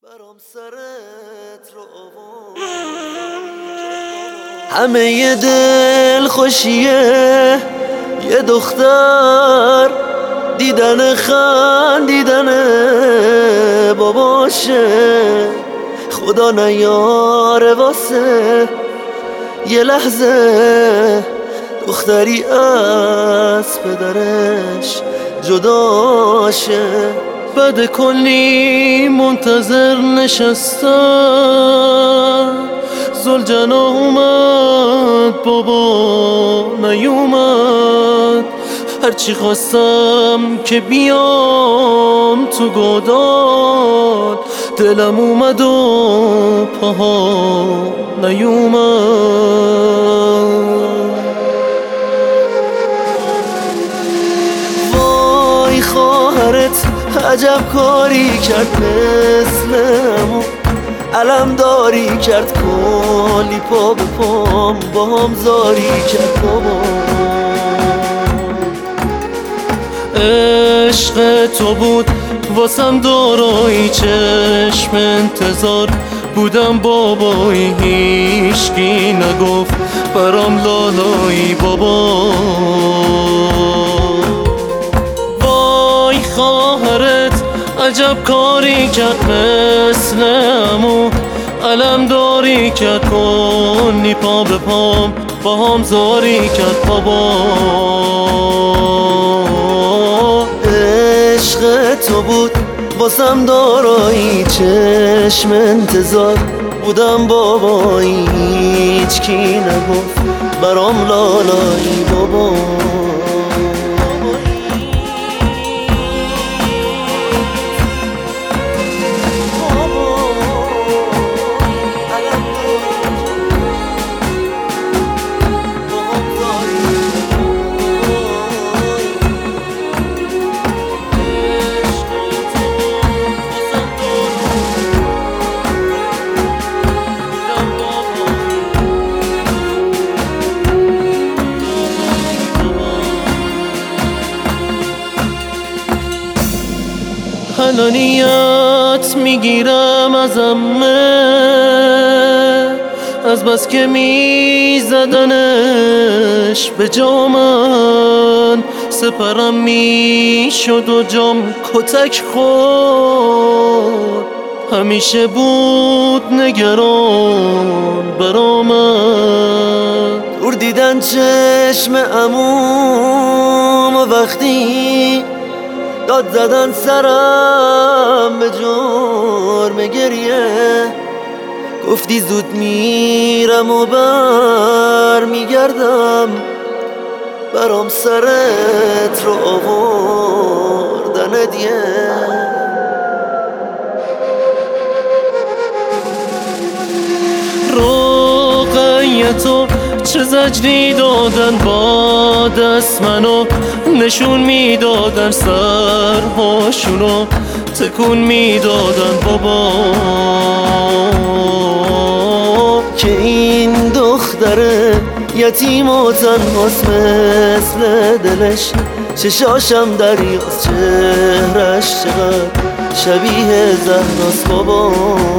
برام سرت رو آورد همه ی دل خوشیه یه دختر دیدن خندیدن باباشه خدا نیاره واسه یه لحظه دختری از پدرش جداشه. بعد کلی منتظر نشستم زلجنا اومد بابا نیومد. هرچی خواستم که بیام تو گودال دلم اومد و پاها نیومد. وای خواهرت عجب کاری کرد مثلمو علمداری کرد کلی پا به پام با هم زاری کرد بابا. عشق تو بود واسم دارایی چشم انتظار بودم بابایی هیچکی نگفت برام لالایی بابا. وای خواهرت عجب کاری کرد مثل عمو علمداری کرد کلی پا به پام با هم زاری کرد بابا. عشق تو بود واسم دارایی چشم انتظار بودم بابایی هیچکی نگفت برام لالایی بابا. حنانیت میگیرم از عمه از بس که میزدنش به جامن سپرم میشد و جام کتک خورد همیشه بود نگران برامن. دور دیدن چشم عموم و وقتی داد زدن سرم به جرم گریه گفتی زود میرم و بر میگردم برام سرت رو آوردن دیه. روقیتو چه زجری دادن با دست منو نشون میدادن سرهاشونو تکون میدادن بابا. که این دختره یتیم و تنهاست مثل دلش چشاشم دریاست چهرش چقدر شبیه زهراست بابا.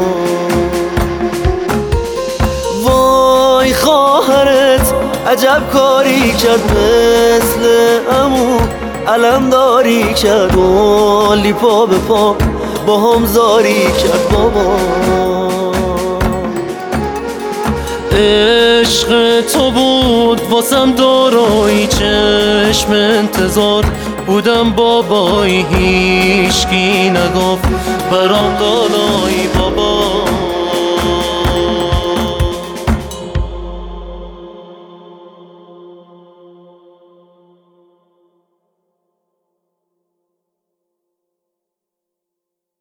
وای خواهرت عجب کاری کرد مثل عمو علمداری کرد کلی پا به پا با هم زاری کرد بابا. عشق تو بود واسم دارایی چشم انتظار بودم بابایی هیچکی نگفت برام لالایی بابا.